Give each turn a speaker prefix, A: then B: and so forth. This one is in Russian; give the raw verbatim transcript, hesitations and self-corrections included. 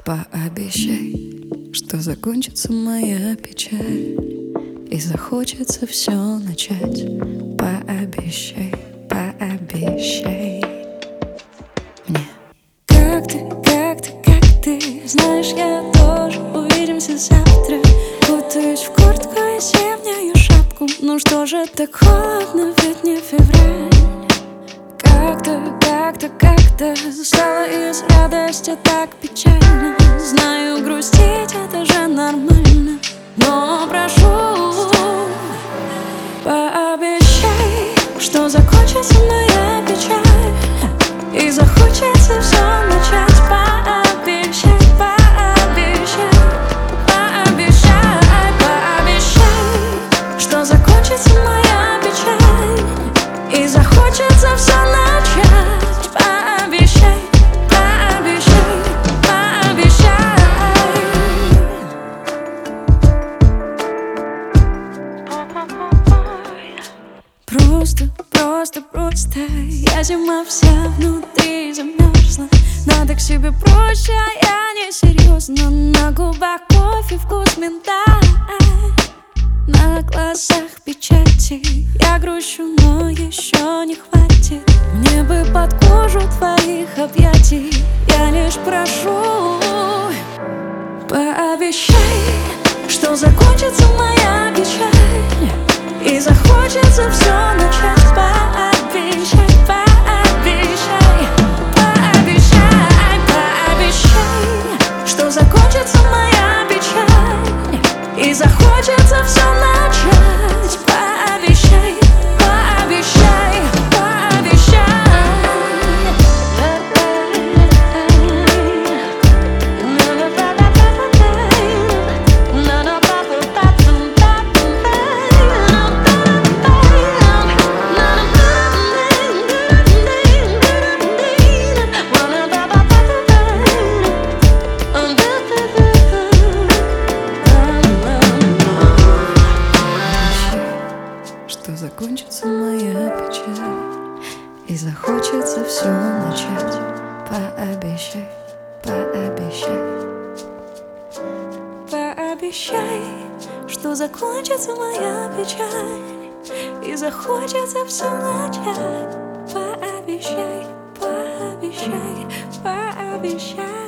A: Пообещай, что закончится моя печаль и захочется все начать. Пообещай, пообещай мне. Как ты, как ты, как ты? Знаешь, я тоже. Увидимся завтра. Кутаюсь в куртку и зимнюю шапку. Ну что же так холодно, ведь не февраль. Как-то, как-то, как-то стало из радости так печально. Знаю, грустить это же нормально, но прошу, пообещай, что закончится моя печаль и захочется все начать. Пообещай, пообещай, пообещай, пообещай, что закончится моя печаль и захочется все начать. Пообещай, пообещай, пообещай. Просто, просто, просто я зима вся внутри замерзла. Надо к себе проще, я не серьезно. На губах кофе, вкус миндаль, на глазах печати. Я грущу, но еще не хватит. Мне бы под кожу твоих объятий. Я лишь прошу, пообещай, что закончится моя печаль и захочется все начать. Пообещай, пообещай, пообещай, пообещай, что закончится моя печаль и захочется все начать. Пообещай, пообещай, пообещай. Что закончится моя печаль и захочется все начать. Пообещай, пообещай, пообещай, что закончится моя печаль и захочется все начать. Пообещай, пообещай, пообещай.